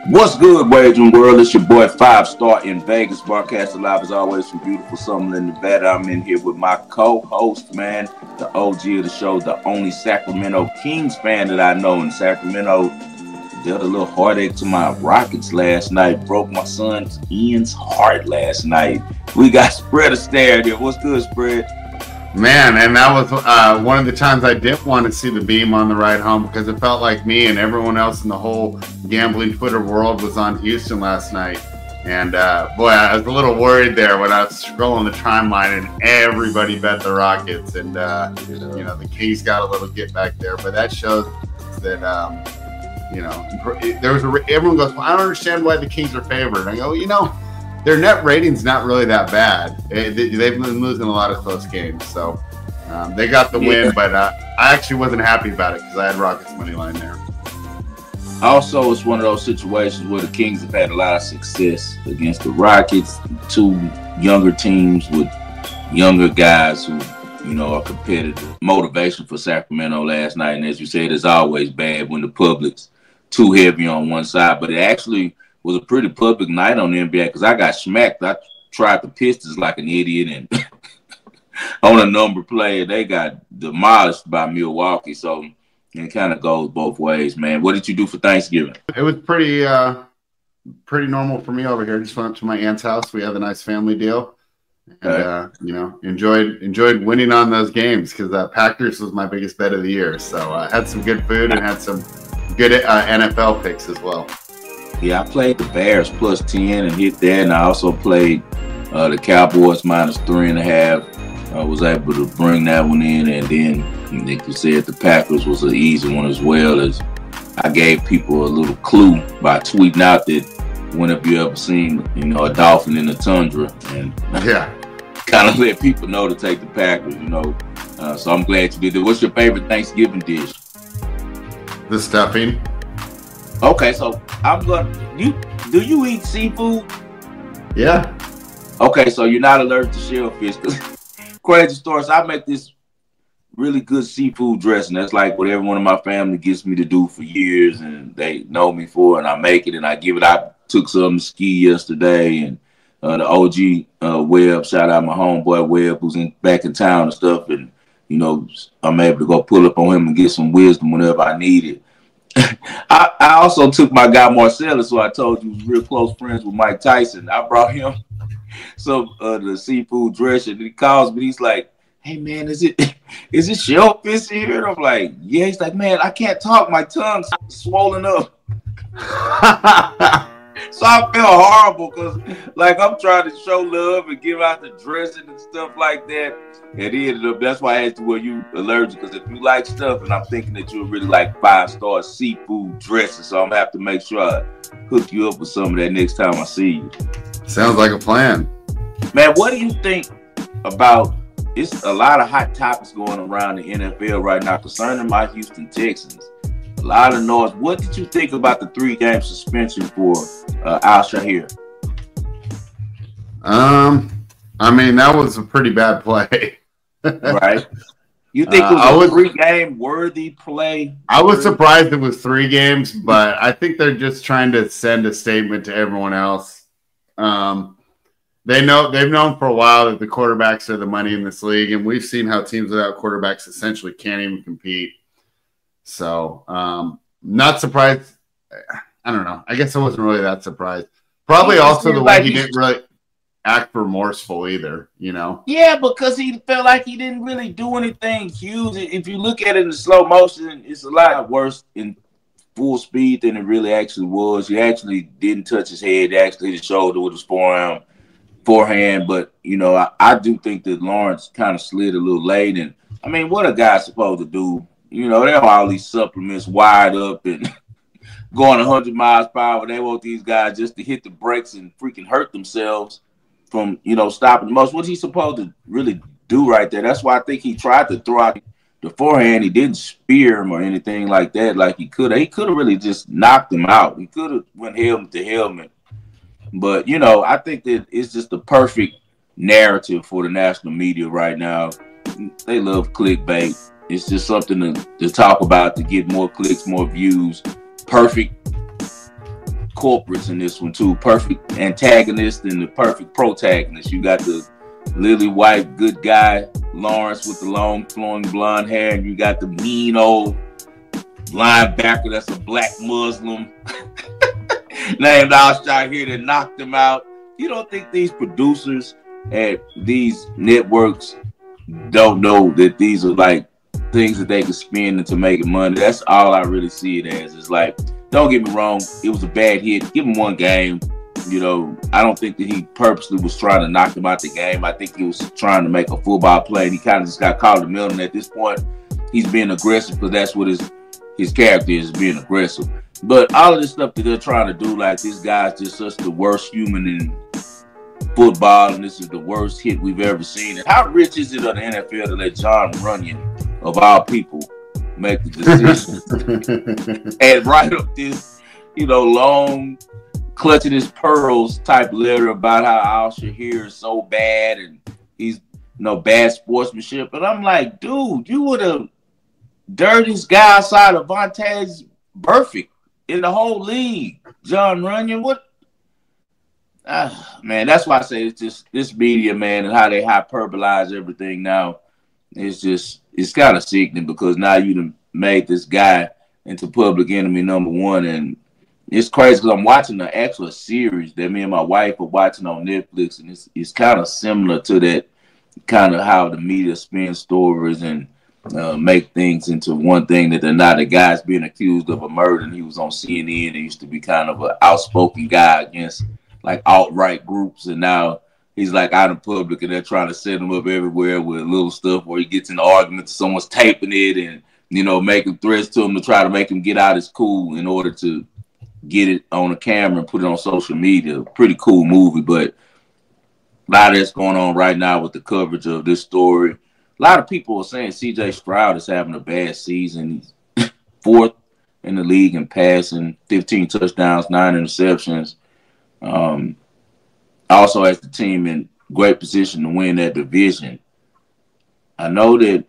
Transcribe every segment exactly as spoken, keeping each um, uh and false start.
What's good, Wagering World? It's your boy Five Star in Vegas, broadcasting live as always from beautiful Summerlin, Nevada. I'm in here with my co-host, man, the O G of the show, the only Sacramento Kings fan that I know in Sacramento. Dealt a little heartache to my Rockets last night. Broke my son Ian's heart last night. We got Spread Astaire here. What's good, Spread? Man, and that was uh, one of the times I didn't want to see the beam on the ride home because it felt like me and everyone else in the whole gambling Twitter world was on Houston last night. And uh, boy, I was a little worried there when I was scrolling the timeline and everybody bet the Rockets. And, uh, you know, the Kings got a little get back there. But that shows that, um, you know, there was a, everyone goes, well, I don't understand why the Kings are favored. I go, you know, their net rating's not really that bad. They've been losing a lot of close games. So um, they got the win, yeah. but uh, I actually wasn't happy about it because I had Rockets money line there. Also, it's one of those situations where the Kings have had a lot of success against the Rockets, two younger teams with younger guys who, you know, are competitive. Motivation for Sacramento last night, and as you said, it's always bad when the public's too heavy on one side, but it actually was a pretty public night on the N B A because I got smacked. I tried the Pistons like an idiot, and on a number play, they got demolished by Milwaukee. So it kind of goes both ways, man. What did you do for Thanksgiving? It was pretty, uh, pretty normal for me over here. Just went up to my aunt's house. We had a nice family deal, and okay. uh, you know, enjoyed enjoyed winning on those games because uh, Packers was my biggest bet of the year. So I uh, had some good food and had some good uh, N F L picks as well. Yeah, I played the Bears plus ten and hit that, and I also played uh, the Cowboys minus three and a half. I was able to bring that one in, and then, like you said, the Packers was an easy one as well. As I gave people a little clue by tweeting out that whenever you ever seen, you know, a dolphin in the tundra, and yeah, kind of let people know to take the Packers, you know. Uh, so I'm glad you did that. What's your favorite Thanksgiving dish? The stuffing. Okay, so I'm gonna. You do you eat seafood? Yeah. Okay, so you're not allergic to shellfish. Crazy story. So I make this really good seafood dressing. That's like what everyone in my family gets me to do for years, and they know me for. And I make it, and I give it. I took some to ski yesterday, and uh, the O G uh, Webb. Shout out my homeboy Webb, who's in back in town and stuff. And you know, I'm able to go pull up on him and get some wisdom whenever I need it. I, I also took my guy Marcellus, who I told you was real close friends with Mike Tyson. I brought him some uh, the seafood dressing. And he calls me. He's like, "Hey man, is it is it shellfish here?" And I'm like, "Yeah." He's like, "Man, I can't talk. My tongue's swollen up." So I feel horrible because, like, I'm trying to show love and give out the dressing and stuff like that. And he ended up, that's why I asked you, were you allergic? Because if you like stuff, and I'm thinking that you'll really like five-star seafood dressing, so I'm going to have to make sure I hook you up with some of that next time I see you. Sounds like a plan. Man, what do you think about, it's a lot of hot topics going around the N F L right now concerning my Houston Texans. A lot of noise. What did you think about the three-game suspension for uh, Al-Shaair? Um, I mean, that was a pretty bad play. Right. You think it was uh, a was, three-game worthy play? I was surprised it was three games, but I think they're just trying to send a statement to everyone else. Um, they know they've known for a while that the quarterbacks are the money in this league, and we've seen how teams without quarterbacks essentially can't even compete. So, um, not surprised. I don't know. I guess I wasn't really that surprised. Probably also the way he didn't really act remorseful either, you know? Yeah, because he felt like he didn't really do anything huge. If you look at it in slow motion, it's a lot worse in full speed than it really actually was. He actually didn't touch his head. He actually hit his shoulder with his forearm, forehand. But, you know, I, I do think that Lawrence kind of slid a little late. And, I mean, what a guy's supposed to do? You know, they have all these supplements wired up and going one hundred miles per hour. They want these guys just to hit the brakes and freaking hurt themselves from, you know, stopping the most. What's he supposed to really do right there? That's why I think he tried to throw out the forehand. He didn't spear him or anything like that like he could have. He could have really just knocked him out. He could have went helmet to helmet. But, you know, I think that it's just the perfect narrative for the national media right now. They love clickbait. It's just something to, to talk about to get more clicks, more views. Perfect corporates in this one too. Perfect antagonist and the perfect protagonist. You got the lily white good guy Lawrence with the long flowing blonde hair, and you got the mean old linebacker that's a black Muslim named Al here that knocked him out. You don't think these producers at these networks don't know that these are like things that they can spend into making money? That's all I really see it as. It's like, don't get me wrong, it was a bad hit. Give him one game. You know, I don't think that he purposely was trying to knock him out the game. I think he was trying to make a football play, and he kind of just got caught in the middle. And at this point, he's being aggressive because that's what his his character is, being aggressive. But all of this stuff that they're trying to do, like this guy's just such the worst human in football, and this is the worst hit we've ever seen. And how rich is it of the N F L to let Jon Runyan, of all people, make the decision and write up this, you know, long, clutching his pearls type letter about how Al Shahir is so bad and he's, you know, bad sportsmanship. And I'm like, dude, you were the dirtiest guy outside of Vontaze Burfict in the whole league. Jon Runyan, what? Ah, man, that's why I say it's just this media, man, and how they hyperbolize everything now. It's just, it's kind of sickening because now you done made this guy into public enemy number one. And it's crazy because I'm watching the actual series that me and my wife are watching on Netflix, and it's it's kind of similar to that, kind of how the media spins stories and uh, make things into one thing that they're not. The guy's being accused of a murder, and he was on C N N. He used to be kind of an outspoken guy against like alt-right groups, and now he's like out in public, and they're trying to set him up everywhere with little stuff where he gets in arguments, someone's taping it, and you know, making threats to him to try to make him get out his cool in order to get it on a camera and put it on social media. Pretty cool movie, but a lot of that's going on right now with the coverage of this story. A lot of people are saying C J Stroud is having a bad season. He's fourth in the league in passing, fifteen touchdowns, nine interceptions. Um, also has the team in great position to win that division. I know that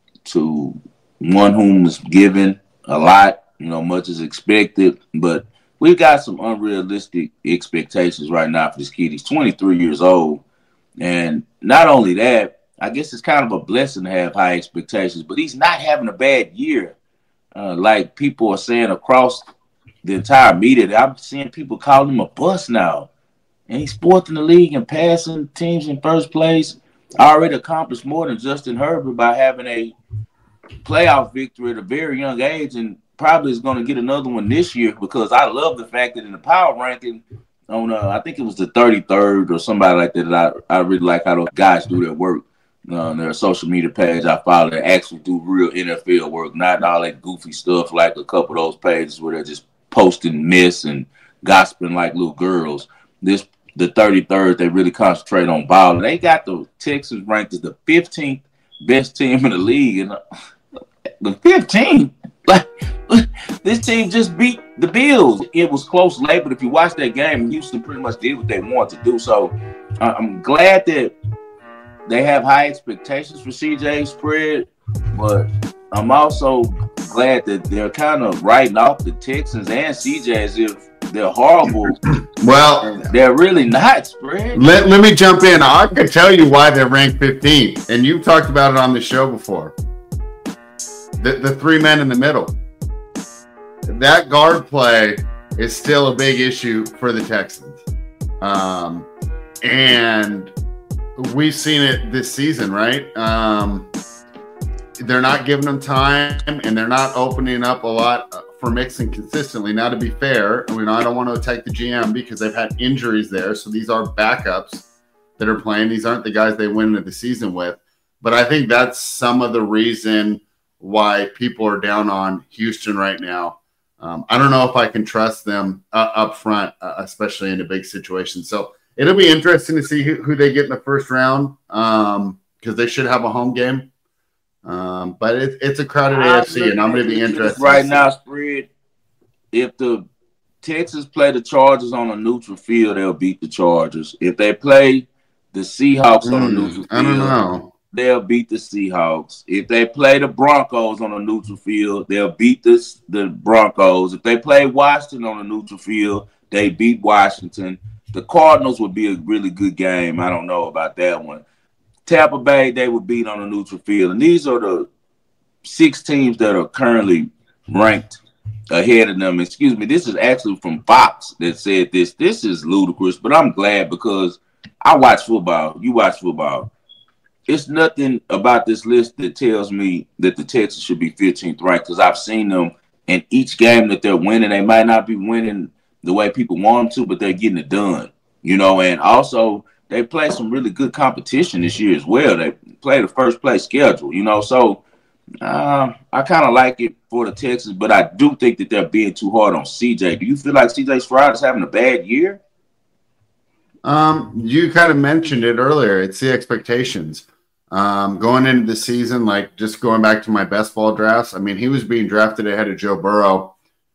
to one whom is given a lot, you know, much is expected, but we've got some unrealistic expectations right now for this kid. He's twenty-three years old, and not only that, I guess it's kind of a blessing to have high expectations, but he's not having a bad year. Uh, like people are saying across the entire media, I'm seeing people calling him a bust now. And he's fourth in the league in passing, teams in first place. Already accomplished more than Justin Herbert by having a playoff victory at a very young age, and probably is going to get another one this year, because I love the fact that in the power ranking on, uh, I think it was the thirty-third or somebody like that, that I, I really like how those guys do their work. Uh, their social media page I follow, they actually do real N F L work, not all that goofy stuff like a couple of those pages where they're just posting mess and gossiping like little girls. This the thirty-third, they really concentrate on ball. And they got the Texans ranked as the fifteenth best team in the league. And uh, the fifteenth, like, this team just beat the Bills. It was close late, but if you watch that game, Houston pretty much did what they wanted to do. So uh, I'm glad that they have high expectations for C J Spread, but I'm also glad that they're kind of writing off the Texans and C J as if they're horrible. Well, they're really not, Spread. Let, let me jump in. I can tell you why they're ranked fifteenth, and you've talked about it on the show before. The, the three men in the middle. That guard play is still a big issue for the Texans. Um, and we've seen it this season, right? Um, they're not giving them time, and they're not opening up a lot for Mixon consistently. Now, to be fair, I mean, I don't want to attack the G M because they've had injuries there, so these are backups that are playing. These aren't the guys they went into the season with. But I think that's some of the reason why people are down on Houston right now. Um, I don't know if I can trust them uh, up front, uh, especially in a big situation. So it'll be interesting to see who, who they get in the first round, um, because they should have a home game. Um, but it, it's a crowded A F C, and I'm going to be interested. Right now, Spread, if the Texans play the Chargers on a neutral field, they'll beat the Chargers. If they play the Seahawks mm, on a neutral field, I don't know. They'll beat the Seahawks. If they play the Broncos on a neutral field, they'll beat the, the Broncos. If they play Washington on a neutral field, They beat Washington. The Cardinals would be a really good game. I don't know about that one. Tampa Bay, they would beat on a neutral field. And these are the six teams that are currently ranked ahead of them. Excuse me, this is actually from Fox that said this. This is ludicrous, but I'm glad because I watch football. You watch football. It's nothing about this list that tells me that the Texans should be fifteenth ranked because I've seen them in each game that they're winning. They might not be winning the way people want them to, but they're getting it done. You know, and also they play some really good competition this year as well. They play the first place schedule, you know, so uh, I kind of like it for the Texans, but I do think that they're being too hard on C J. Do you feel like C J Stroud is having a bad year? Um, you kind of mentioned it earlier. It's the expectations. Um, going into the season, like just going back to my best ball drafts, I mean, he was being drafted ahead of Joe Burrow.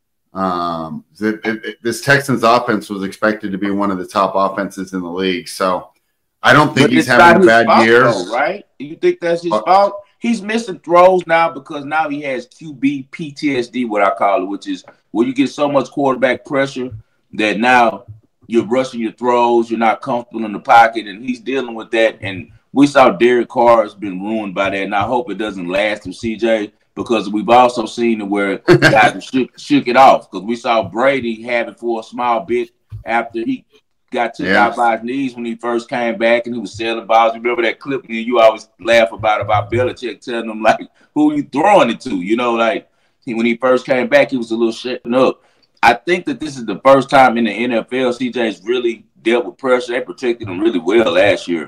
Um, it, it, this Texans offense was expected to be one of the top offenses in the league. So I don't think but he's having a bad year. Right? You think that's his uh, fault? He's missing throws now because now he has Q B P T S D, what I call it, which is where you get so much quarterback pressure that now you're rushing your throws, you're not comfortable in the pocket, and he's dealing with that. And we saw Derek Carr has been ruined by that, and I hope it doesn't last with C J. Because we've also seen it where guys shook, shook it off. Because we saw Brady have it for a small bit after he got took yeah. out by his knees when he first came back and he was selling balls. Remember that clip and you always laugh about about Belichick telling him, like, who are you throwing it to? You know, like, he, when he first came back, he was a little shaken up. I think that this is the first time in the N F L C J's really dealt with pressure. They protected him really well last year.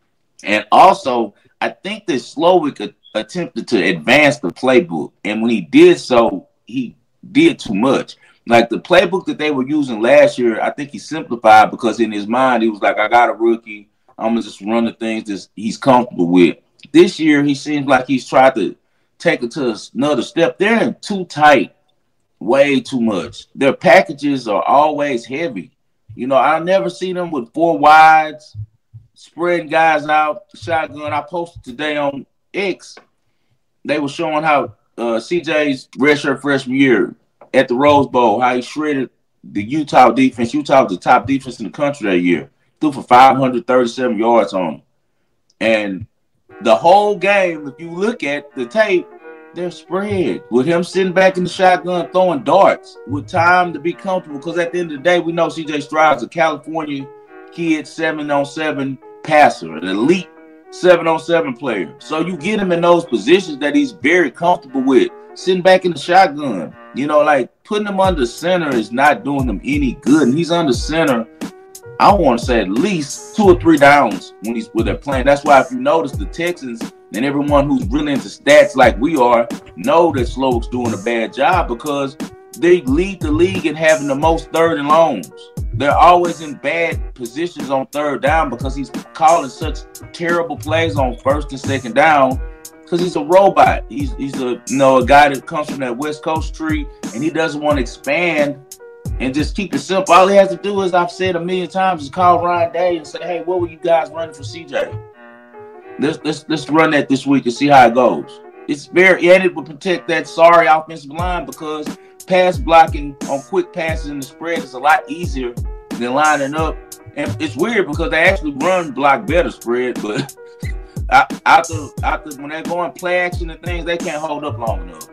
And also, I think that Slowick attempted to advance the playbook. And when he did so, he did too much. Like the playbook that they were using last year, I think he simplified because in his mind, he was like, I got a rookie. I'm going to just run the things that he's comfortable with. This year, he seems like he's tried to take it to another step. They're in too tight, way too much. Their packages are always heavy. You know, I never see them with four wides, spreading guys out, shotgun. I posted today on X, they were showing how uh, C J's redshirt freshman year at the Rose Bowl, how he shredded the Utah defense. Utah was the top defense in the country that year. Threw for five hundred thirty-seven yards on them. And the whole game, if you look at the tape, they're spread with him sitting back in the shotgun throwing darts with time to be comfortable. Because at the end of the day, we know C J Stroud's a California kid, seven on seven passer, an elite seven on seven player. So you get him in those positions that he's very comfortable with, sitting back in the shotgun. You know, like putting him under center is not doing him any good. And he's under center, I want to say at least two or three downs when he's when they're playing. That's why if you notice the Texans and everyone who's really into stats like we are know that Slowick's doing a bad job because they lead the league in having the most third and longs. They're always in bad positions on third down because he's calling such terrible plays on first and second down because he's a robot. He's he's a you know a guy that comes from that West Coast tree and he doesn't want to expand and just keep it simple. All he has to do is, I've said a million times, is call Ryan Day and say, hey, what were you guys running for C J? Let's let's let's run that this week and see how it goes. It's very and it will protect that sorry offensive line because pass blocking on quick passes in the spread is a lot easier than lining up. And it's weird because they actually run block better spread, but after after when they're going play action and things, they can't hold up long enough.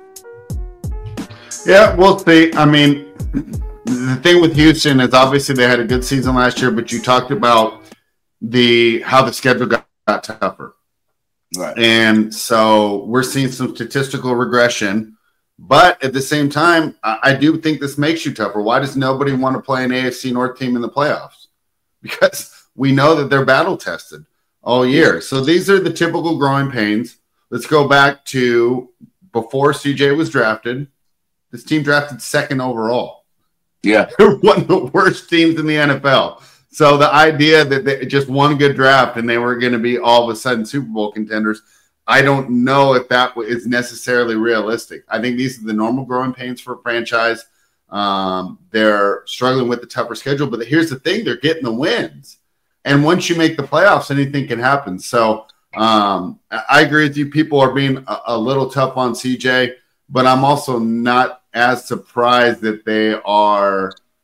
Yeah, we'll see. I mean, the thing with Houston is obviously they had a good season last year, but you talked about the how the schedule got, got tougher. Right. And so we're seeing some statistical regression. But at the same time, I do think this makes you tougher. Why does nobody want to play an A F C North team in the playoffs? Because we know that they're battle tested all year. So these are the typical growing pains. Let's go back to before C J was drafted. This team drafted second overall. Yeah. They're one of the worst teams in the N F L. So the idea that they just one good draft and they were going to be all of a sudden Super Bowl contenders, I don't know if that is necessarily realistic. I think these are the normal growing pains for a franchise. Um, they're struggling with the tougher schedule, but here's the thing. They're getting the wins. And once you make the playoffs, anything can happen. So um, I agree with you. People are being a, a little tough on C J, but I'm also not as surprised that they are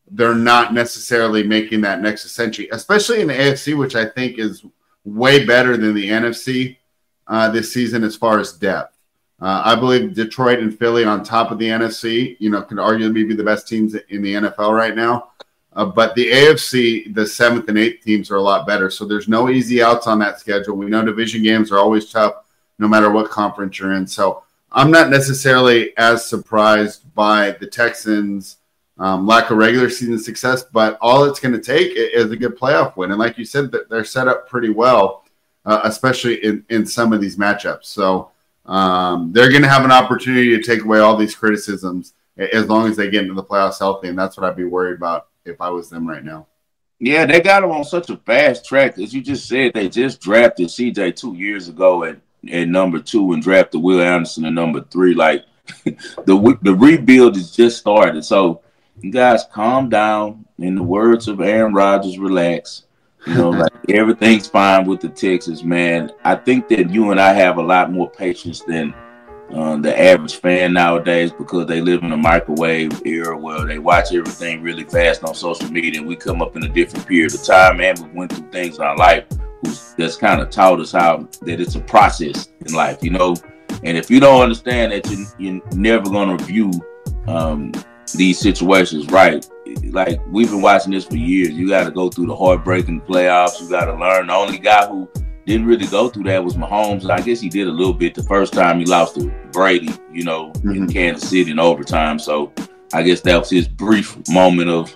they're not necessarily making that next century, especially in the A F C, which I think is way better than the N F C uh, this season as far as depth. Uh, I believe Detroit and Philly on top of the N F C, you know, could arguably be the best teams in the N F L right now. Uh, but the A F C, the seventh and eighth teams are a lot better. So there's no easy outs on that schedule. We know division games are always tough no matter what conference you're in. So I'm not necessarily as surprised by the Texans' um, lack of regular season success, but all it's going to take is a good playoff win. And like you said, they're set up pretty well, uh, especially in, in some of these matchups. So um, they're going to have an opportunity to take away all these criticisms as long as they get into the playoffs healthy. And that's what I'd be worried about if I was them right now. Yeah, they got them on such a fast track. As you just said, they just drafted C J two years ago at, at number two and drafted Will Anderson at number three. Like, the the rebuild is just started. So, you guys calm down. In the words of Aaron Rodgers, relax. You know, like everything's fine with the Texans, man. I think that you and I have a lot more patience than Uh, the average fan nowadays, because they live in a microwave era where they watch everything really fast on social media, and we come up in a different period of time, and we went through things in our life who's, that's kind of taught us how that it's a process in life, you know. And if you don't understand that, you, you're never going to view um, these situations right. Like, we've been watching this for years. You got to go through the heartbreaking playoffs. You got to learn. The only guy who didn't really go through that was Mahomes. I guess he did a little bit the first time he lost to Brady, you know, mm-hmm. in Kansas City in overtime. So I guess that was his brief moment of,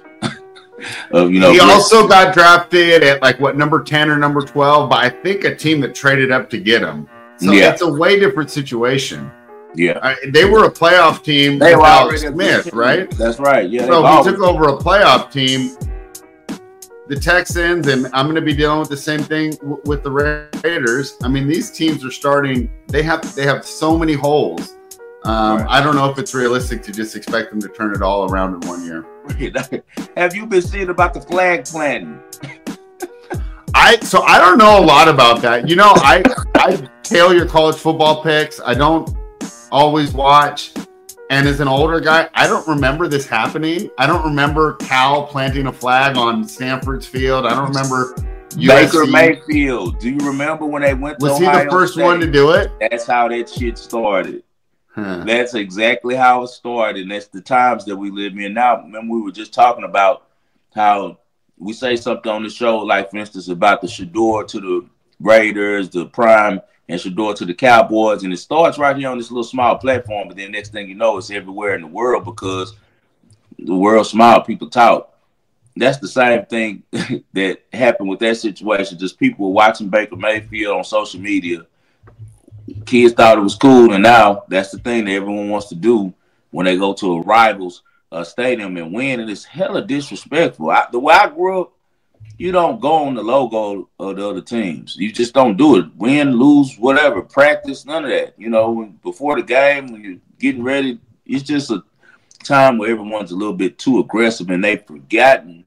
of you know. He also got drafted at like what, number ten or number twelve by I think a team that traded up to get him. So yeah. It's a way different situation. Yeah, I, they were a playoff team. They were Alex Smith, right? That's right. Yeah. So he took over a playoff team. The Texans, and I'm going to be dealing with the same thing w- with the Raiders. I mean, these teams are starting. They have they have so many holes. Um, right. I don't know if it's realistic to just expect them to turn it all around in one year. Have you been seeing about the flag planting? I so I don't know a lot about that. You know, I I tail your college football picks. I don't always watch. And as an older guy, I don't remember this happening. I don't remember Cal planting a flag on Stanford's field. I don't remember U S C. Baker Mayfield. Do you remember when they went to Was Ohio he the first State? one to do it? That's how that shit started. Huh. That's exactly how it started. And that's the times that we live in now. Remember, we were just talking about how we say something on the show, like, for instance, about the Shador to the Raiders, the Prime and Shador to the Cowboys, and it starts right here on this little small platform, but then next thing you know, it's everywhere in the world because the world small, people talk. That's the same thing that happened with that situation. Just people were watching Baker Mayfield on social media. Kids thought it was cool, and now that's the thing that everyone wants to do when they go to a rival's uh, stadium and win, and it's hella disrespectful. I, the way I grew up, you don't go on the logo of the other teams. You just don't do it. Win, lose, whatever, practice, none of that. You know, before the game, when you're getting ready, it's just a time where everyone's a little bit too aggressive and they've forgotten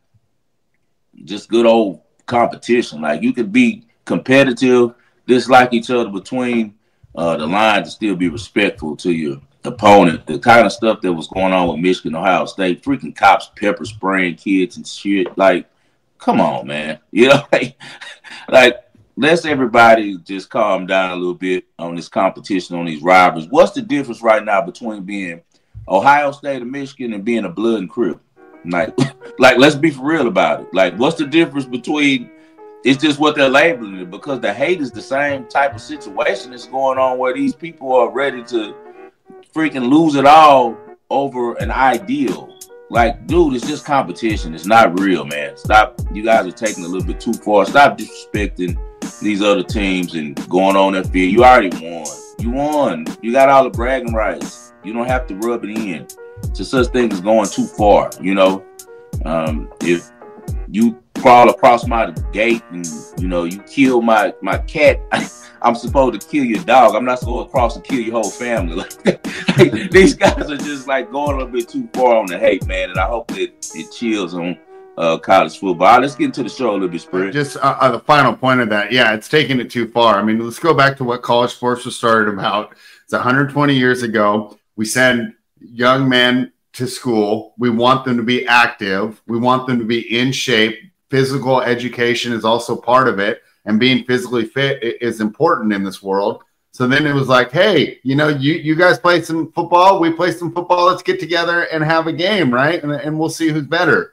just good old competition. Like, you could be competitive, dislike each other between uh, the lines and still be respectful to your opponent. The kind of stuff that was going on with Michigan, Ohio State, freaking cops pepper spraying kids and shit. Like, come on, man. You know, like, like, let's everybody just calm down a little bit on this competition, on these rivalries. What's the difference right now between being Ohio State or Michigan and being a blood and crip? Like, like, let's be for real about it. Like, what's the difference between, it's just what they're labeling it, because the hate is the same type of situation that's going on where these people are ready to freaking lose it all over an ideal. Like, dude, it's just competition. It's not real, man. Stop. You guys are taking a little bit too far. Stop disrespecting these other teams and going on that field. You already won. You won. You got all the bragging rights. You don't have to rub it in. So such thing as going too far, you know. Um, if you crawl across my gate and, you know, you kill my, my cat, I'm supposed to kill your dog. I'm not supposed to cross and kill your whole family. Like, like, these guys are just like going a little bit too far on the hate, man. And I hope that it chills on uh, college football. Right, let's get into the show a little bit, Spread. Just uh, uh, the final point of that. Yeah, it's taking it too far. I mean, let's go back to what college sports was started about. It's one hundred twenty years ago. We send young men to school. We want them to be active. We want them to be in shape. Physical education is also part of it. And being physically fit is important in this world. So then it was like, hey, you know, you, you guys play some football. We play some football. Let's get together and have a game, right? And, and we'll see who's better.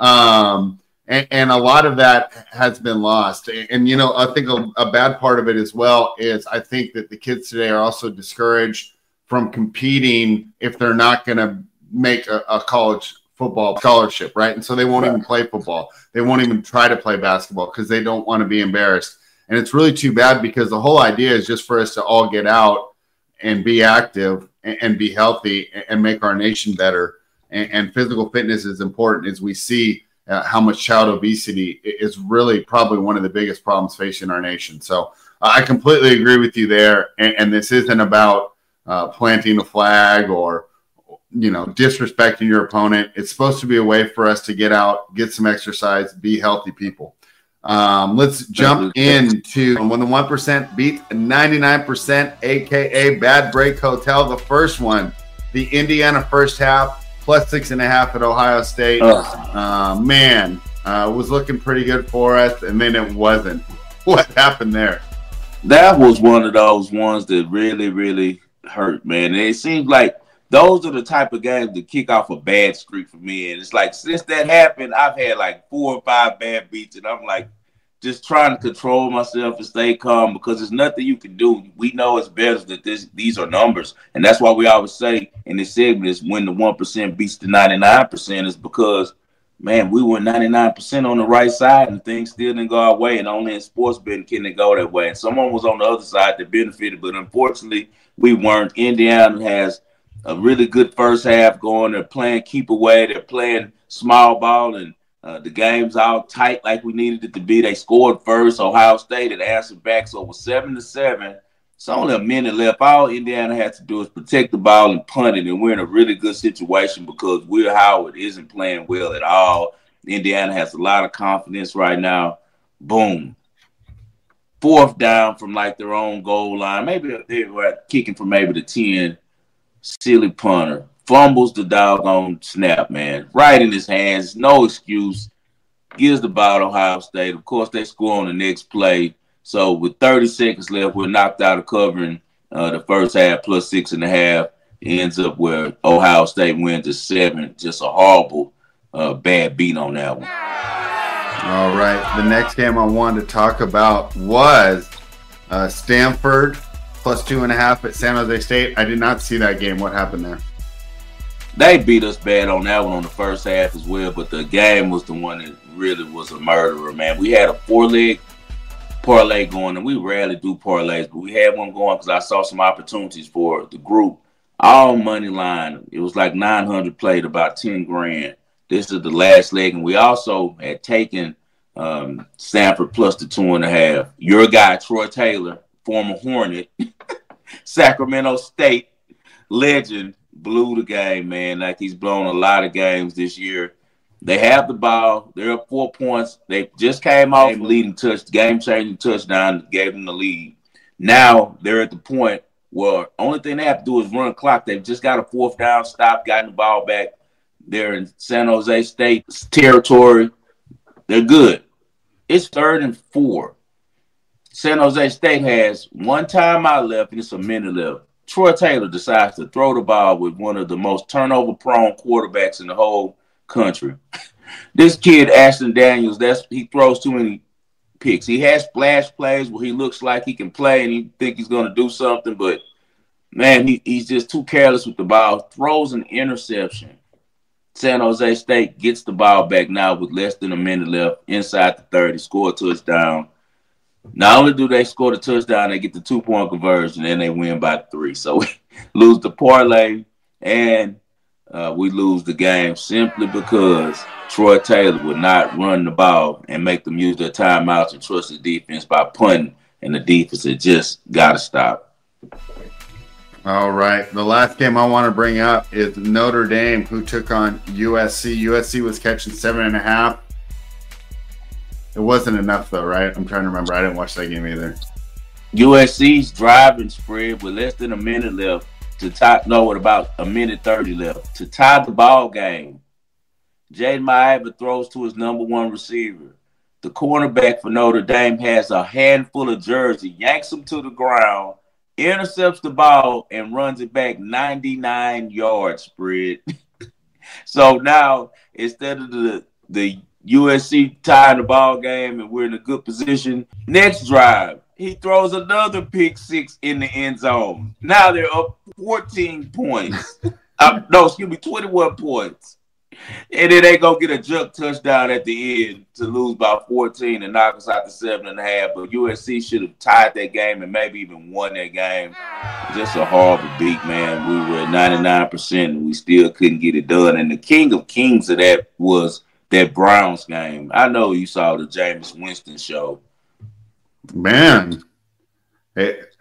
Um, and, and a lot of that has been lost. And, and you know, I think a, a bad part of it as well is I think that the kids today are also discouraged from competing if they're not going to make a, a college football scholarship, right? And so they won't even play football. They won't even try to play basketball because they don't want to be embarrassed. And it's really too bad because the whole idea is just for us to all get out and be active and, and be healthy and make our nation better. And, and physical fitness is important as we see uh, how much child obesity is really probably one of the biggest problems facing our nation. So uh, I completely agree with you there. And, and this isn't about uh, planting a flag or you know, disrespecting your opponent. It's supposed to be a way for us to get out, get some exercise, be healthy people. Um, let's jump into when the one percent beats ninety-nine percent, A K A Bad Break Hotel. The first one, the Indiana first half, plus six and a half at Ohio State. Uh, man, uh, was looking pretty good for us, and then it wasn't. What happened there? That was one of those ones that really, really hurt, man. And it seems like those are the type of games that kick off a bad streak for me. And it's like, since that happened, I've had like four or five bad beats. And I'm like, just trying to control myself and stay calm because there's nothing you can do. We know it's better that this, these are numbers. And that's why we always say in this segment is when the one percent beats the ninety-nine percent is because, man, we were ninety-nine percent on the right side and things still didn't go our way. And only in sports betting can it go that way. And someone was on the other side that benefited. But unfortunately, we weren't. Indiana has a really good first half going. They're playing keep away. They're playing small ball, and uh, the game's all tight like we needed it to be. They scored first. Ohio State had answered back, so it was seven to seven. It's only a minute left. All Indiana has to do is protect the ball and punt it, and we're in a really good situation because Will Howard isn't playing well at all. Indiana has a lot of confidence right now. Boom. Fourth down from like their own goal line. Maybe they were kicking from maybe the ten. Silly punter fumbles the doggone snap, man, right in his hands. No excuse. Gives the ball to Ohio State. Of course, they score on the next play. So with thirty seconds left, we're knocked out of covering uh, the first half plus six and a half. It ends up where Ohio State wins to seven. Just a horrible, uh, bad beat on that one. All right. The next game I wanted to talk about was uh, Stanford. Plus two and a half at San Jose State. I did not see that game. What happened there? They beat us bad on that one on the first half as well, but the game was the one that really was a murderer, man. We had a four-leg parlay going, and we rarely do parlays, but we had one going because I saw some opportunities for the group. All money line. It was like nine hundred played, about ten grand. This is the last leg, and we also had taken um, Stanford plus the two and a half. Your guy, Troy Taylor, former Hornet, Sacramento State legend, blew the game, man, like he's blown a lot of games this year. They have the ball. They're up four points. They just came off leading touch, game-changing touchdown, gave them the lead. Now they're at the point where only thing they have to do is run clock. They've just got a fourth down stop, gotten the ball back. They're in San Jose State's territory. They're good. It's third and four. San Jose State has one timeout left, and it's a minute left. Troy Taylor decides to throw the ball with one of the most turnover-prone quarterbacks in the whole country. This kid, Ashton Daniels, that's he throws too many picks. He has splash plays where he looks like he can play and he think he's going to do something, but, man, he, he's just too careless with the ball. Throws an interception. San Jose State gets the ball back now with less than a minute left inside the thirty, score a touchdown. Not only do they score the touchdown, they get the two-point conversion, and they win by three. So we lose the parlay, and uh, we lose the game simply because Troy Taylor would not run the ball and make them use their timeouts and trust the defense by punting, and the defense had just got to stop. All right. The last game I want to bring up is Notre Dame, who took on U S C. U S C was catching seven and a half. It wasn't enough, though, right? I'm trying to remember. I didn't watch that game either. U S C's driving spread with less than a minute left. to tie. No, with about a minute thirty left to tie the ball game. Jaden Maiava throws to his number one receiver. The cornerback for Notre Dame has a handful of jersey, yanks him to the ground, intercepts the ball, and runs it back ninety-nine yards spread. So now, instead of the, the U S C tying the ball game and we're in a good position, next drive, he throws another pick six in the end zone. Now they're up fourteen points. uh, no, excuse me, twenty-one points. And then they go get a junk touchdown at the end to lose by fourteen and knock us out to seven and a half. But U S C should have tied that game and maybe even won that game. Just a horrible beat, man. We were at ninety-nine percent and we still couldn't get it done. And the king of kings of that was that Browns game. I know you saw the Jameis Winston show. Man, it,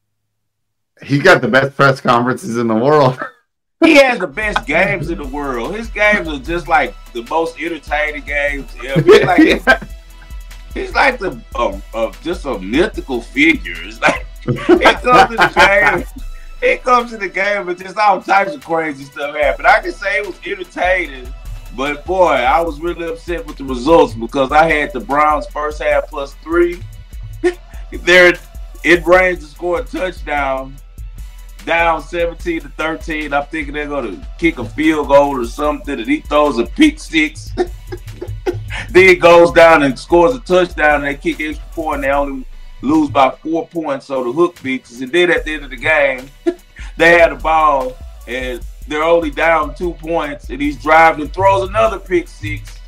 he got the best press conferences in the world. He has the best games in the world. His games are just like the most entertaining games ever. He's like, yeah. he's like the uh, uh, just a mythical figure. It's like it comes to the game. It comes to the game, and just all types of crazy stuff happen. I can say it was entertaining, but boy, I was really upset with the results because I had the Browns first half plus three. They're in range to score a touchdown. Down seventeen to thirteen. I'm thinking they're going to kick a field goal or something, and he throws a pick six. Then he goes down and scores a touchdown, and they kick extra point, and they only lose by four points, so the hook beats. And then at the end of the game, they had the ball, and they're only down two points, and he's driving and throws another pick six.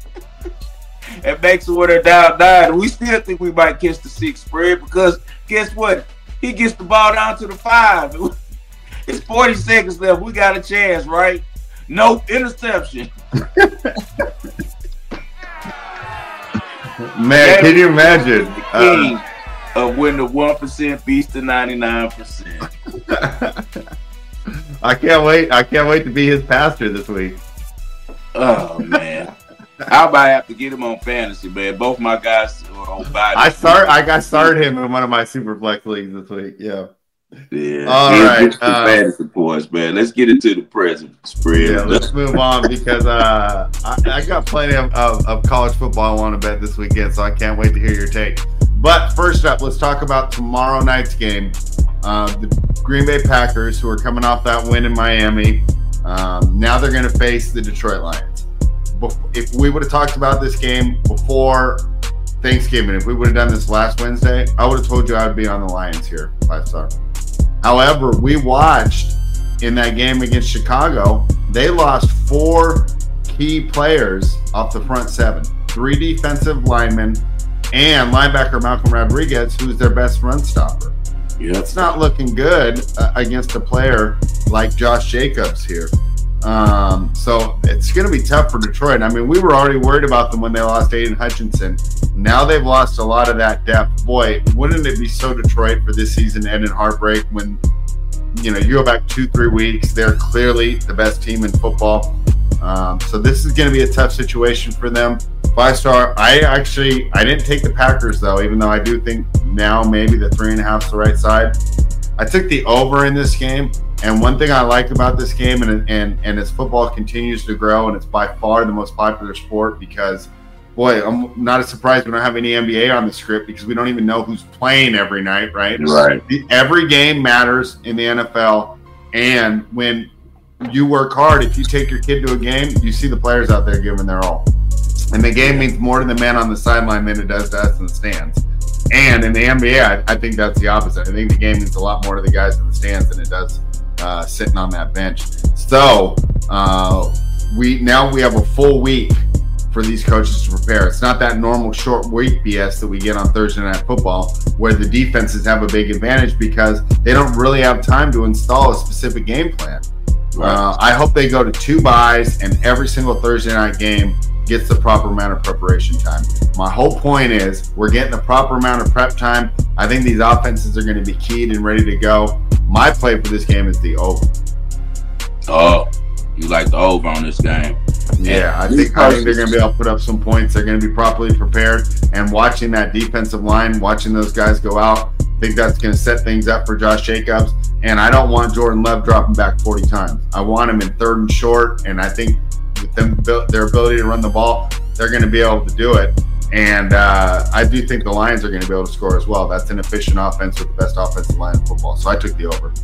And makes it where they're down nine. And we still think we might catch the six spread because guess what? He gets the ball down to the five. It's forty seconds left. We got a chance, right? No interception. Man, can you imagine? The king uh, of when the one percent beats the ninety-nine percent. I can't wait. I can't wait to be his pastor this week. Oh, man. I might have to get him on fantasy, man. Both my guys are on body. I start. I got started him in one of my super flex leagues this week. Yeah. Yeah. All Here's right. The Uh, fantasy points, man. Let's get into the present spread. Yeah. Let's move on because uh, I, I got plenty of, of, of college football I want to bet this weekend, so I can't wait to hear your take. But first up, let's talk about tomorrow night's game. Uh, the Green Bay Packers, who are coming off that win in Miami, um, now they're going to face the Detroit Lions. If we would have talked about this game before Thanksgiving, if we would have done this last Wednesday, I would have told you I would be on the Lions here, five star. However, we watched in that game against Chicago, they lost four key players off the front seven, three defensive linemen, and linebacker Malcolm Rodriguez, who's their best run stopper. Yep. It's not looking good uh, against a player like Josh Jacobs here. Um, so it's going to be tough for Detroit. I mean, we were already worried about them when they lost Aiden Hutchinson. Now they've lost a lot of that depth. Boy, wouldn't it be so Detroit for this season to end in heartbreak when, you know, you go back two, three weeks, they're clearly the best team in football. Um, so this is going to be a tough situation for them. Five star. I actually, I didn't take the Packers though, even though I do think now maybe the three and a half is the right side. I took the over in this game. And one thing I like about this game, and, and and as football continues to grow, and it's by far the most popular sport because, boy, I'm not as surprised we don't have any N B A on the script because we don't even know who's playing every night, right? Right. Every game matters in the N F L. And when you work hard, if you take your kid to a game, you see the players out there giving their all. And the game means more to the man on the sideline than it does to us in the stands. And in the N B A, I, I think that's the opposite. I think the game means a lot more to the guys in the stands than it does Uh, sitting on that bench. So uh, we now we have a full week for these coaches to prepare. It's not that normal short week B S that we get on Thursday Night Football where the defenses have a big advantage because they don't really have time to install a specific game plan. Right. Uh, I hope they go to two byes and every single Thursday night game gets the proper amount of preparation time. My whole point is we're getting the proper amount of prep time. I think these offenses are going to be keyed and ready to go. My play for this game is the over. Oh, you like the over on this game? Yeah, I think I think they're going to be able to put up some points. They're going to be properly prepared. And watching that defensive line, watching those guys go out, I think that's going to set things up for Josh Jacobs. and I don't want Jordan Love dropping back forty times. I want him in third and short, and I think with them their ability to run the ball, they're going to be able to do it. And uh, I do think the Lions are going to be able to score as well. That's an efficient offense with the best offensive line in football. So I took the over.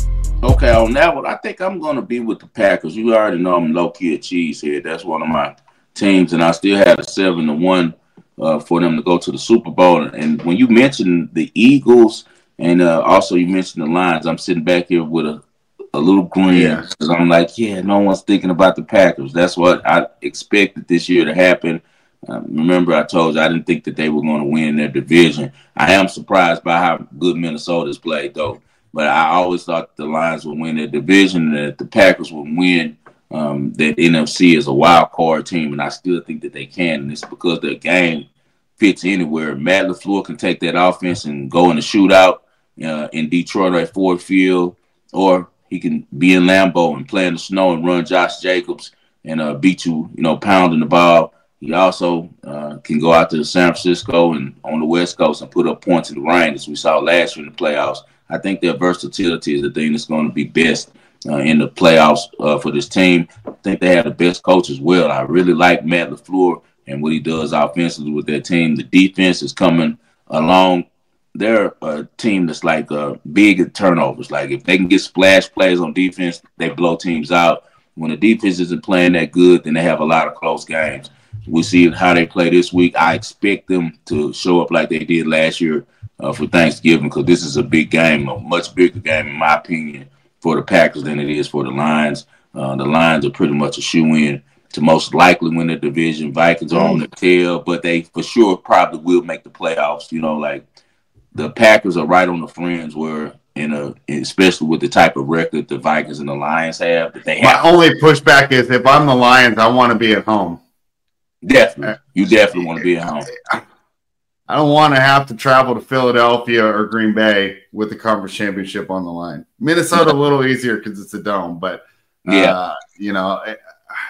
Okay, on that one, I think I'm going to be with the Packers. You already know I'm low-key a cheesehead. That's one of my teams, and I still had a seven to one uh, for them to go to the Super Bowl. And when you mentioned the Eagles and uh, also you mentioned the Lions, I'm sitting back here with a, a little grin because I'm like, yeah, no one's thinking about the Packers. That's what I expected this year to happen. Uh, remember, I told you I didn't think that they were going to win their division. I am surprised by how good Minnesota's played, though. But I always thought the Lions would win their division and that the Packers would win um, that N F C as a wild card team, and I still think that they can. And it's because their game fits anywhere. Matt LaFleur can take that offense and go in a shootout uh, in Detroit at Ford Field, or he can be in Lambeau and play in the snow and run Josh Jacobs and uh, beat you, you know, pounding the ball. He also uh, can go out to San Francisco and on the West Coast and put up points in the rain, as we saw last year in the playoffs. I think their versatility is the thing that's going to be best uh, in the playoffs uh, for this team. I think they have the best coach as well. I really like Matt LaFleur and what he does offensively with their team. The defense is coming along. They're a team that's like uh, big at turnovers. Like if they can get splash plays on defense, they blow teams out. When the defense isn't playing that good, then they have a lot of close games. We see how they play this week. I expect them to show up like they did last year uh, for Thanksgiving, because this is a big game, a much bigger game, in my opinion, for the Packers than it is for the Lions. Uh, the Lions are pretty much a shoe-in to most likely win the division. Vikings are on the tail, but they for sure probably will make the playoffs. You know, like the Packers are right on the fringe where, in a, especially with the type of record the Vikings and the Lions have. That they have. My only pushback is if I'm the Lions, I want to be at home. Definitely. You definitely want to be at home. I don't want to have to travel to Philadelphia or Green Bay with the conference championship on the line. Minnesota a little easier because it's a dome, but uh, yeah, you know, it,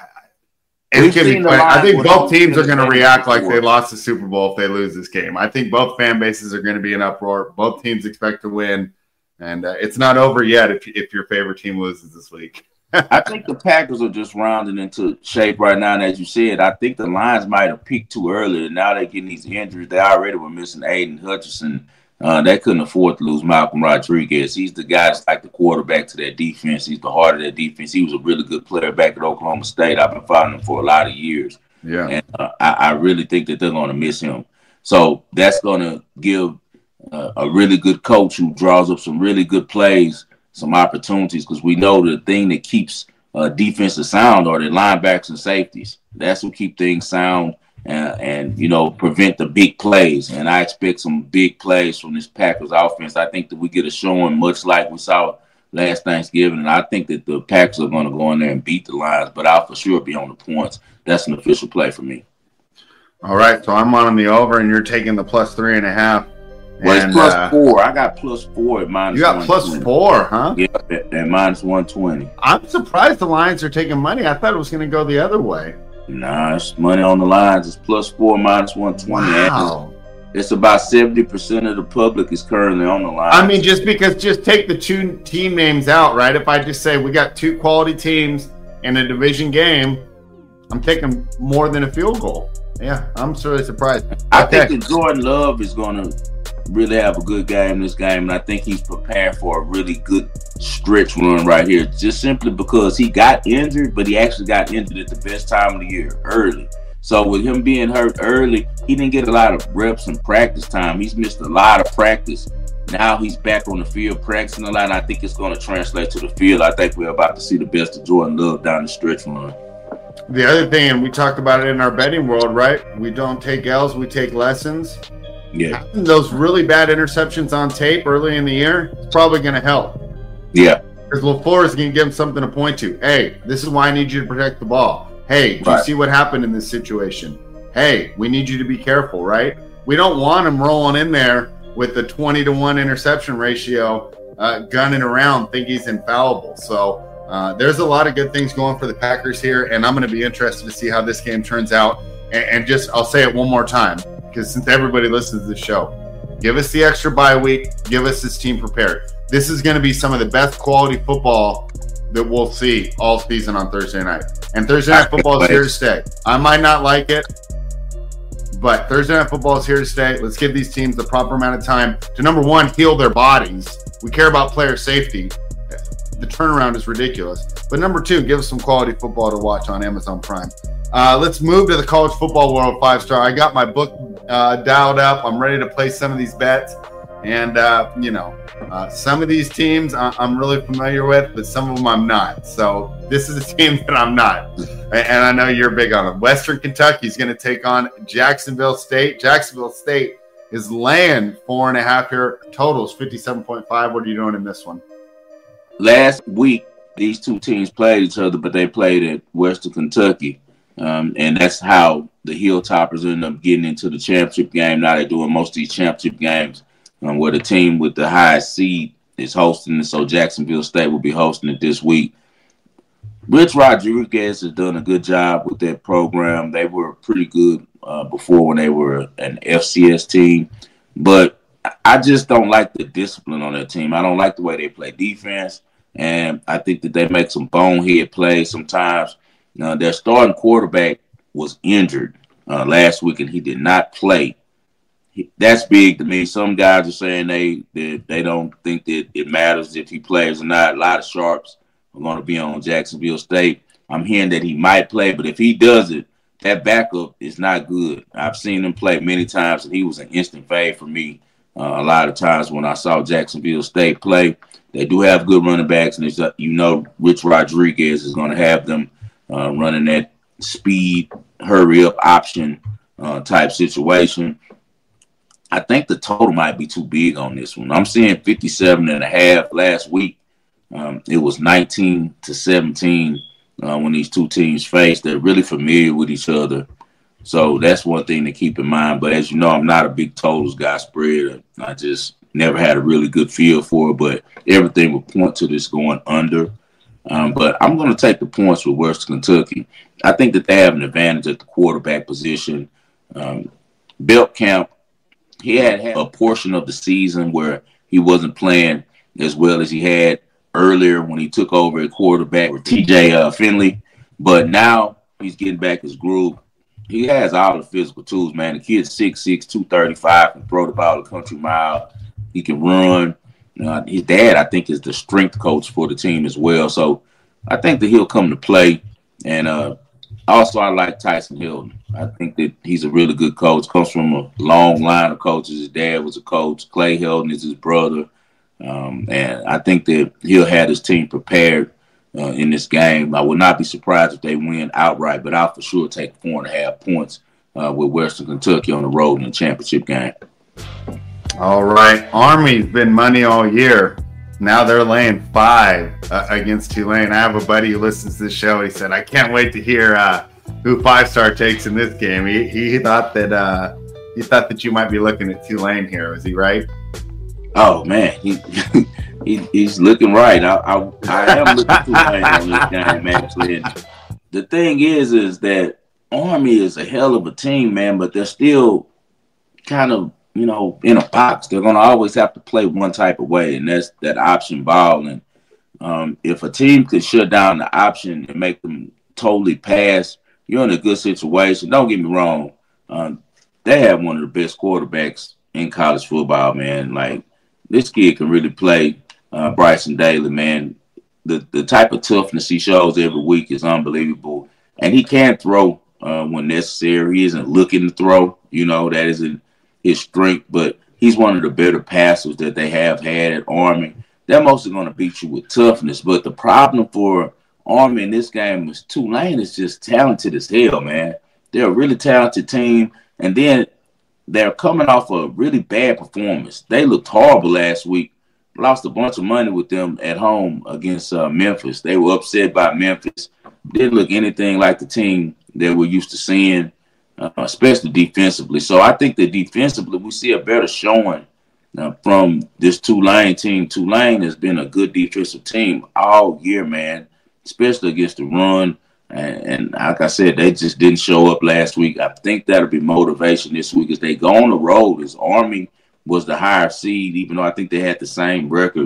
it can be quite, I think both teams are going to react like they lost the Super Bowl if they lose this game. I think both fan bases are going to be in uproar. Both teams expect to win, and uh, it's not over yet if if your favorite team loses this week. I think the Packers are just rounding into shape right now. And as you said, I think the Lions might have peaked too early. And now they're getting these injuries. They already were missing Aiden Hutchinson. Uh, they couldn't afford to lose Malcolm Rodriguez. He's the guy that's like the quarterback to their defense. He's the heart of their defense. He was a really good player back at Oklahoma State. I've been following him for a lot of years. Yeah. And uh, I, I really think that they're going to miss him. So that's going to give uh, a really good coach who draws up some really good plays some opportunities, because we know the thing that keeps uh, defenses sound are the linebackers and safeties. That's what keep things sound and, and, you know, prevent the big plays. And I expect some big plays from this Packers offense. I think that we get a showing much like we saw last Thanksgiving. And I think that the Packers are going to go in there and beat the Lions, but I'll for sure be on the points. That's an official play for me. All right. So I'm on the over and you're taking the plus three and a half. Well, and, it's plus uh, four. I got plus four at minus. You got plus four, huh? Yeah, at, at minus one twenty. I'm surprised the Lions are taking money. I thought it was going to go the other way. Nah, it's money on the Lions. It's plus four, minus one twenty. Wow. It's about seventy percent of the public is currently on the line. I mean, just because, just take the two team names out, right? If I just say we got two quality teams in a division game, I'm taking more than a field goal. Yeah, I'm really surprised. I okay. think that Jordan Love is going to really have a good game this game, and I think he's preparing for a really good stretch run right here, just simply because he got injured, but he actually got injured at the best time of the year, early. So with him being hurt early, he didn't get a lot of reps and practice time. He's missed a lot of practice. Now he's back on the field practicing a lot, and I think it's going to translate to the field. I think we're about to see the best of Jordan Love down the stretch run. The other thing, and we talked about it in our betting world, right? We don't take L's, we take lessons. Yeah. Having those really bad interceptions on tape early in the year, it's probably going to help. Yeah. Because LaFleur is going to give him something to point to. Hey, this is why I need you to protect the ball. Hey, do right. you see what happened in this situation? Hey, we need you to be careful, right? We don't want him rolling in there with the twenty to one interception ratio, uh, gunning around, think he's infallible. So uh, there's a lot of good things going for the Packers here, and I'm going to be interested to see how this game turns out. And, and just, I'll say it one more time, because since everybody listens to the show, give us the extra bye week, give us this team prepared. This is going to be some of the best quality football that we'll see all season on Thursday night. And Thursday night football is here to stay. I might not like it, but Thursday night football is here to stay. Let's give these teams the proper amount of time to, number one, heal their bodies. We care about player safety. The turnaround is ridiculous. But number two, give us some quality football to watch on Amazon Prime. Uh, let's move to the college football world, five star. I got my book uh, dialed up. I'm ready to place some of these bets. And, uh, you know, uh, some of these teams I- I'm really familiar with, but some of them I'm not. So this is a team that I'm not. And I know you're big on them. Western Kentucky is going to take on Jacksonville State. Jacksonville State is laying four and a half here. Totals fifty-seven point five. What are you doing in this one? Last week, these two teams played each other, but they played at Western Kentucky. Um, and that's how the Hilltoppers end up getting into the championship game. Now they're doing most of these championship games um, where the team with the highest seed is hosting it. So Jacksonville State will be hosting it this week. Rich Rodriguez has done a good job with that program. They were pretty good uh, before when they were an F C S team. But I just don't like the discipline on that team. I don't like the way they play defense. And I think that they make some bonehead plays sometimes. Uh, their starting quarterback was injured uh, last week, and he did not play. He, that's big to me. Some guys are saying they, they they don't think that it matters if he plays or not. A lot of sharps are going to be on Jacksonville State. I'm hearing that he might play, but if he doesn't, that backup is not good. I've seen him play many times, and he was an instant fade for me uh, a lot of times when I saw Jacksonville State play. They do have good running backs, and it's, uh, you know Rich Rodriguez is going to have them Uh, running that speed, hurry-up option uh, type situation. I think the total might be too big on this one. I'm seeing fifty-seven and a half last week. Um, it was nineteen to seventeen uh, when these two teams faced. They're really familiar with each other. So that's one thing to keep in mind. But as you know, I'm not a big totals guy spread. I just never had a really good feel for it. But everything would point to this going under. Um, but I'm going to take the points with Western Kentucky. I think that they have an advantage at the quarterback position. Um, Beltcamp, he had, had a portion of the season where he wasn't playing as well as he had earlier when he took over at quarterback with T J uh, Finley. But now he's getting back his groove. He has all the physical tools, man. The kid's six six, two thirty-five, can throw the ball a country mile. He can run. Uh, his dad, I think, is the strength coach for the team as well. So I think that he'll come to play. And uh, also, I like Tyson Hilton. I think that he's a really good coach. Comes from a long line of coaches. His dad was a coach. Clay Hilton is his brother. Um, and I think that he'll have his team prepared uh, in this game. I would not be surprised if they win outright, but I'll for sure take four and a half points uh, with Western Kentucky on the road in the championship game. All right. Army's been money all year. Now they're laying five uh, against Tulane. I have a buddy who listens to this show. He said, I can't wait to hear uh, who Five Star takes in this game. He, he thought that uh, he thought that you might be looking at Tulane here. Is he right? Oh, man. He, he He's looking right. I, I, I am looking at Tulane on this game, actually. And the thing is, is that Army is a hell of a team, man, but they're still kind of, you know, in a box. They're going to always have to play one type of way, and that's that option ball. And um, if a team could shut down the option and make them totally pass, you're in a good situation. Don't get me wrong. Um, they have one of the best quarterbacks in college football, man. Like, this kid can really play, uh, Bryson Daly, man. The, the type of toughness he shows every week is unbelievable. And he can throw uh, when necessary. He isn't looking to throw. You know, that isn't his strength, but he's one of the better passers that they have had at Army. They're mostly going to beat you with toughness, but the problem for Army in this game is Tulane is just talented as hell, man. They're a really talented team, and then they're coming off a really bad performance. They looked horrible last week. Lost a bunch of money with them at home against uh, Memphis. They were upset by Memphis. Didn't look anything like the team that we're used to seeing, Uh, especially defensively. So I think that defensively we see a better showing uh, from this Tulane team. Tulane has been a good defensive team all year, man, especially against the run. And, and like I said, they just didn't show up last week. I think that'll be motivation this week as they go on the road. As Army was the higher seed, even though I think they had the same record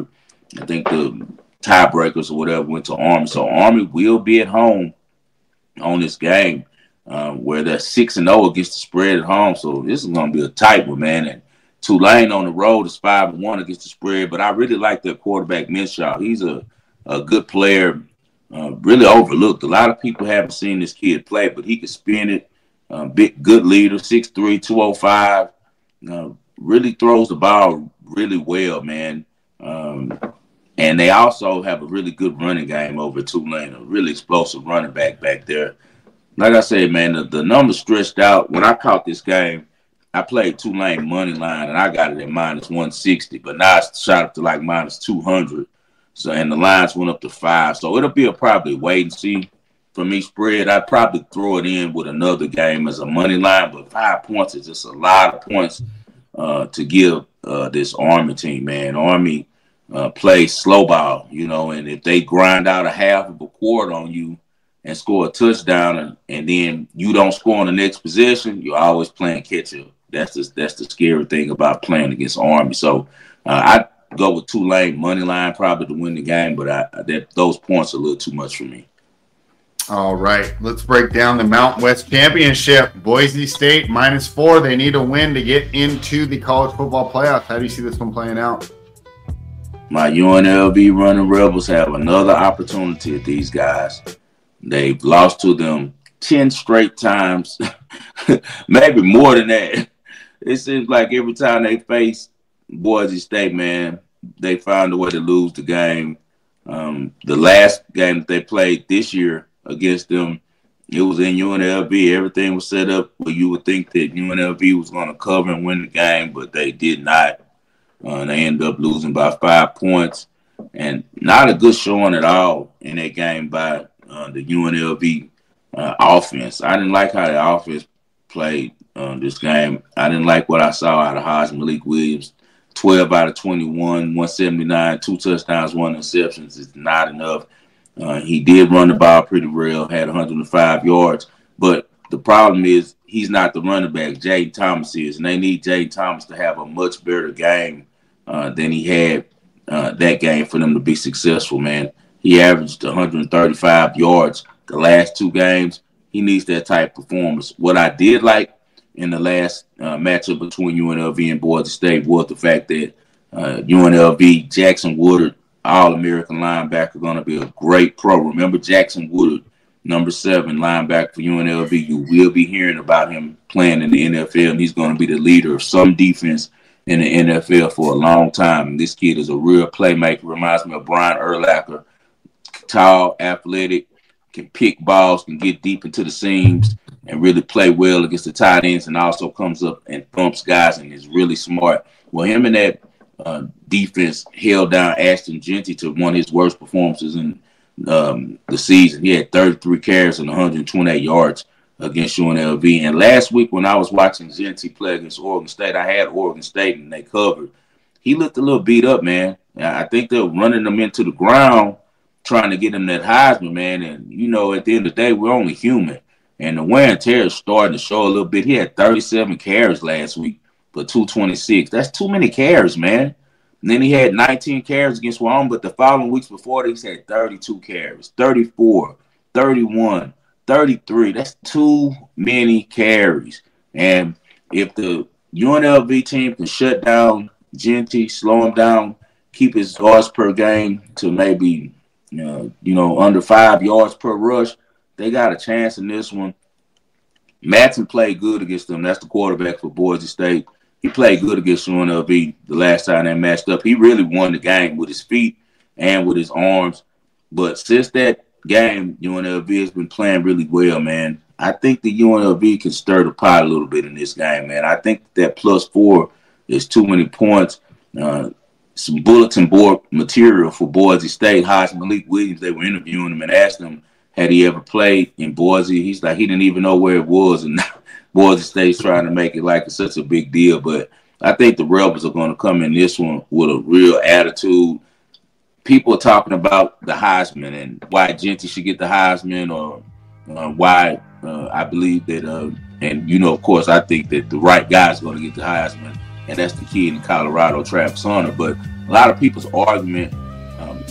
I think the tiebreakers or whatever went to Army. So Army will be at home on this game, um, where they're six and zero against the spread at home. So this is going to be a tight one, man. And Tulane on the road is five and one against the spread. But I really like their quarterback Minshew. He's a a good player, uh, really overlooked. A lot of people haven't seen this kid play, but he can spin it. Uh, big, good leader, six three, two oh five. Uh, really throws the ball really well, man. Um, and they also have a really good running game over Tulane, a really explosive running back back there. Like I said, man, the, the numbers stretched out. When I caught this game, I played Tulane money line, and I got it at minus one sixty, but now it's shot up to like minus two hundred. So, and the lines went up to five. So it'll be a probably wait and see for me spread. I'd probably throw it in with another game as a money line, but five points is just a lot of points uh, to give uh, this Army team, man. Army uh, plays slow ball, you know, and if they grind out a half of a quarter on you and score a touchdown, and, and then you don't score on the next possession, you're always playing catch up. That's the, that's the scary thing about playing against Army. So uh, I go with Tulane money line probably to win the game, but I, that those points are a little too much for me. All right, let's break down the Mountain West Championship. Boise State minus four. They need a win to get into the college football playoffs. How do you see this one playing out? My U N L V running Rebels have another opportunity at these guys. They've lost to them ten straight times, maybe more than that. It seems like every time they face Boise State, man, they found a way to lose the game. Um, the last game that they played this year against them, it was in U N L V. Everything was set up where you would think that U N L V was going to cover and win the game, but they did not. Uh, they ended up losing by five points, and not a good showing at all in that game by uh, the U N L V uh, offense. I didn't like how the offense played uh, this game. I didn't like what I saw out of Hodge Malik Williams. twelve out of twenty-one, one seventy-nine, two touchdowns, one interception is not enough. Uh, he did run the ball pretty well, had one hundred five yards. But the problem is he's not the running back. Jayden Thomas is, and they need Jayden Thomas to have a much better game uh, than he had uh, that game for them to be successful, man. He averaged one hundred thirty-five yards the last two games. He needs that type of performance. What I did like in the last uh, matchup between U N L V and Boise State was the fact that uh, U N L V, Jackson Woodard, All-American linebacker, going to be a great pro. Remember Jackson Woodard, number seven linebacker for U N L V. You will be hearing about him playing in the N F L, and he's going to be the leader of some defense in the N F L for a long time. And this kid is a real playmaker. Reminds me of Brian Urlacher. Tall, athletic, can pick balls, can get deep into the seams, and really play well against the tight ends, and also comes up and thumps guys and is really smart. Well, him and that uh, defense held down Ashton Jeanty to one of his worst performances in um, the season. He had thirty-three carries and one hundred twenty-eight yards against U N L V. And last week when I was watching Jeanty play against Oregon State, I had Oregon State and they covered. He looked a little beat up, man. I think they're running them into the ground trying to get him that Heisman, man. And, you know, at the end of the day, we're only human. And the wear and tear is starting to show a little bit. He had thirty-seven carries last week for two twenty-six. That's too many carries, man. And then he had nineteen carries against Wyoming, but the following weeks before, he's had thirty-two carries, thirty-four, thirty-one, thirty-three. That's too many carries. And if the U N L V team can shut down Jeanty, slow him down, keep his yards per game to maybe, you know, you know, under five yards per rush, they got a chance in this one. Matson played good against them. That's the quarterback for Boise State. He played good against U N L V the last time they matched up. He really won the game with his feet and with his arms. But since that game, U N L V has been playing really well, man. I think the U N L V can stir the pot a little bit in this game, man. I think that plus four is too many points. Uh, some bulletin board material for Boise State. Hodge Malik Williams, they were interviewing him and asked him, had he ever played in Boise? He's like, he didn't even know where it was. And Boise State's trying to make it like it's such a big deal. But I think the Rebels are going to come in this one with a real attitude. People are talking about the Heisman and why Jeanty should get the Heisman, or uh, why uh, I believe that, uh, and, you know, of course, I think that the right guy is going to get the Heisman, and that's the kid in Colorado, Travis Hunter. But a lot of people's argument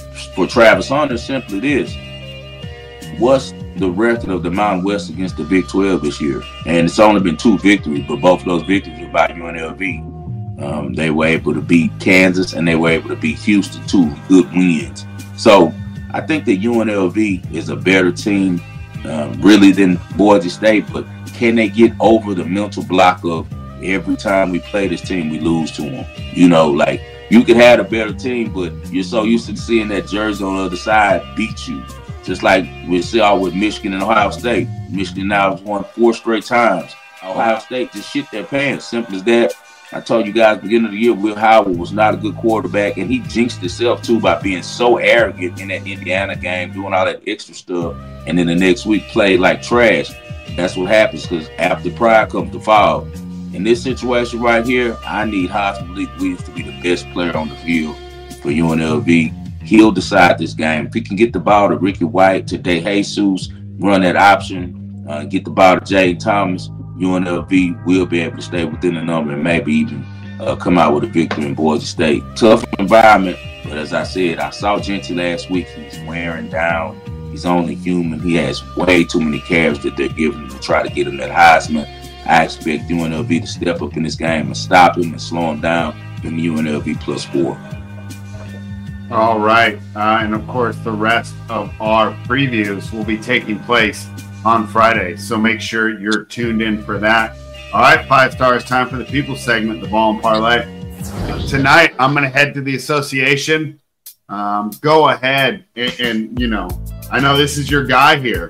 for Travis Hunter is simply this. What's the record of the Mountain West against the Big twelve this year? And it's only been two victories, but both of those victories were by U N L V. Um, they were able to beat Kansas and they were able to beat Houston, two good wins. So I think that U N L V is a better team uh, really than Boise State, but can they get over the mental block of every time we play this team, we lose to them? You know, like you could have a better team, but you're so used to seeing that jersey on the other side beat you. Just like we saw with Michigan and Ohio State. Michigan now has won four straight times. Ohio State just shit their pants. Simple as that. I told you guys at the beginning of the year, Will Howard was not a good quarterback, and he jinxed himself too by being so arrogant in that Indiana game, doing all that extra stuff, and then the next week played like trash. That's what happens because after pride comes the fall. In this situation right here, I need Haas Malik Williams to be the best player on the field for U N L V. He'll decide this game. If he can get the ball to Ricky White, to DeJesus, run that option, uh, get the ball to Jay Thomas, U N L V will be able to stay within the number and maybe even uh, come out with a victory in Boise State. Tough environment, but as I said, I saw Genty last week. He's wearing down. He's only human. He has way too many carries that they're giving him to try to get him that Heisman. I expect U N L V to step up in this game and stop him and slow him down. Give me U N L V plus four. All right. Uh, and, of course, the rest of our previews will be taking place on Friday. So make sure you're tuned in for that. All right, five stars. Time for the people segment, the ball and parlay. Tonight, I'm going to head to the association. Um, go ahead and, and, you know, I know this is your guy here,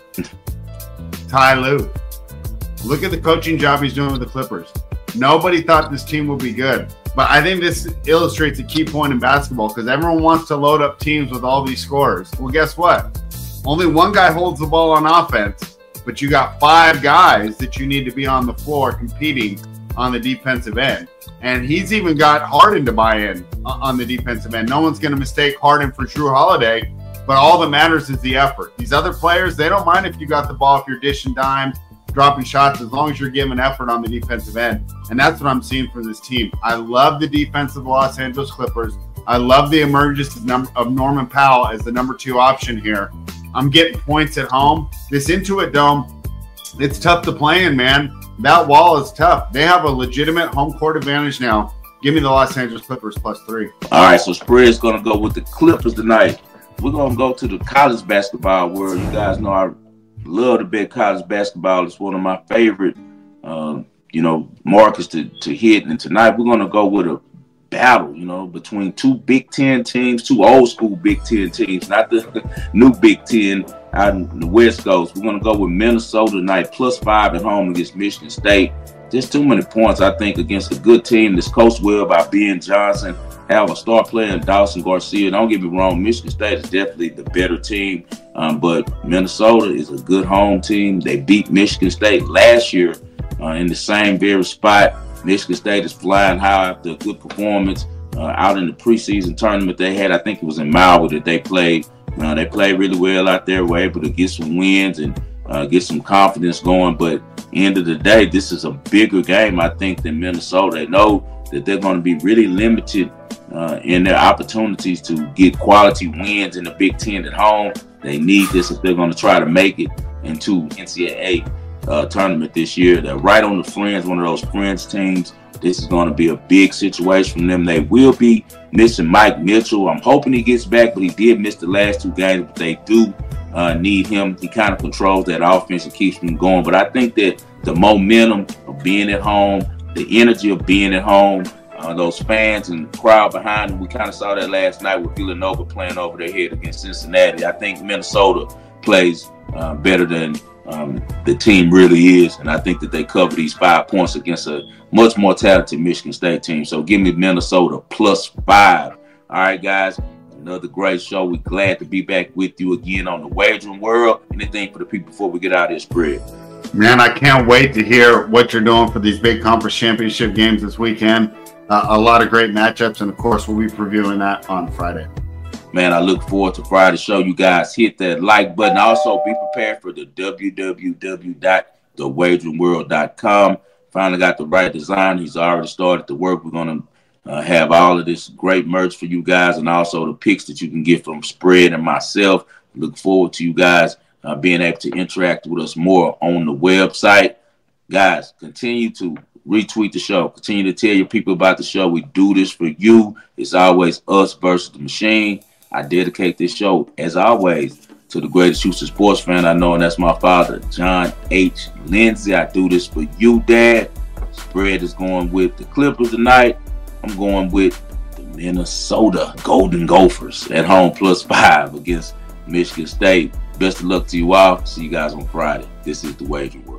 Ty Lue. Look at the coaching job he's doing with the Clippers. Nobody thought this team would be good. But I think this illustrates a key point in basketball because everyone wants to load up teams with all these scorers. Well, guess what? Only one guy holds the ball on offense, but you got five guys that you need to be on the floor competing on the defensive end. And he's even got Harden to buy in on the defensive end. No one's going to mistake Harden for Jrue Holiday, but all that matters is the effort. These other players, they don't mind if you got the ball, if you're dishing dimes, dropping shots, as long as you're giving effort on the defensive end. And that's what I'm seeing from this team. I love the defense of the Los Angeles Clippers. I love the emergence of Norman Powell as the number two option here. I'm getting points at home. This Intuit Dome, it's tough to play in, man. That wall is tough. They have a legitimate home court advantage now. Give me the Los Angeles Clippers plus three. All right, so spread's going to go with the Clippers tonight. We're going to go to the college basketball world. You guys know I love to bet college basketball. It's one of my favorite, uh, you know, markets to, to hit. And tonight we're going to go with a battle, you know, between two Big Ten teams, two old school Big Ten teams, not the new Big Ten out in the West Coast. We're going to go with Minnesota tonight, plus five at home against Michigan State. Just too many points, I think, against a good team that's coached well by Ben Johnson. Have a star player in Dawson Garcia. Don't get me wrong, Michigan State is definitely the better team, um, but Minnesota is a good home team. They beat Michigan State last year uh, in the same very spot. Michigan State is flying high after a good performance uh, out in the preseason tournament they had. I think it was in Maui that they played. Uh, they played really well out there. Were able to get some wins and uh, get some confidence going. But end of the day, this is a bigger game, I think, than Minnesota. They know that they're going to be really limited uh, in their opportunities to get quality wins in the Big Ten at home. They need this if they're going to try to make it into N C double A uh, tournament this year. They're right on the fringe, one of those fringe teams. This is going to be a big situation for them. They will be missing Mike Mitchell. I'm hoping he gets back, but he did miss the last two games. But they do uh, need him. He kind of controls that offense and keeps them going. But I think that the momentum of being at home, the energy of being at home, uh, those fans and the crowd behind them, we kind of saw that last night with Villanova playing over their head against Cincinnati. I think Minnesota plays uh, better than um, the team really is, and I think that they cover these five points against a much more talented Michigan State team. So give me Minnesota plus five. All right, guys, another great show. We're glad to be back with you again on the Wagering World. Anything for the people before we get out of this spread? Man, I can't wait to hear what you're doing for these big conference championship games this weekend. Uh, a lot of great matchups, and of course, we'll be previewing that on Friday. Man, I look forward to Friday's show. You guys hit that like button. Also, be prepared for the w w w dot the wagering world dot com. Finally got the right design. He's already started the work. We're going to Uh, have all of this great merch for you guys, and also the picks that you can get from Spread and myself. Look forward to you guys uh, being able to interact with us more on the website. Guys, continue to retweet the show. Continue to tell your people about the show. We do this for you. It's always us versus the machine. I dedicate this show, as always, to the greatest Houston sports fan I know, and that's my father, John H. Lindsay. I do this for you, Dad. Spread is going with the Clippers tonight. I'm going with the Minnesota Golden Gophers at home plus five against Michigan State. Best of luck to you all. See you guys on Friday. This is the Wagering World.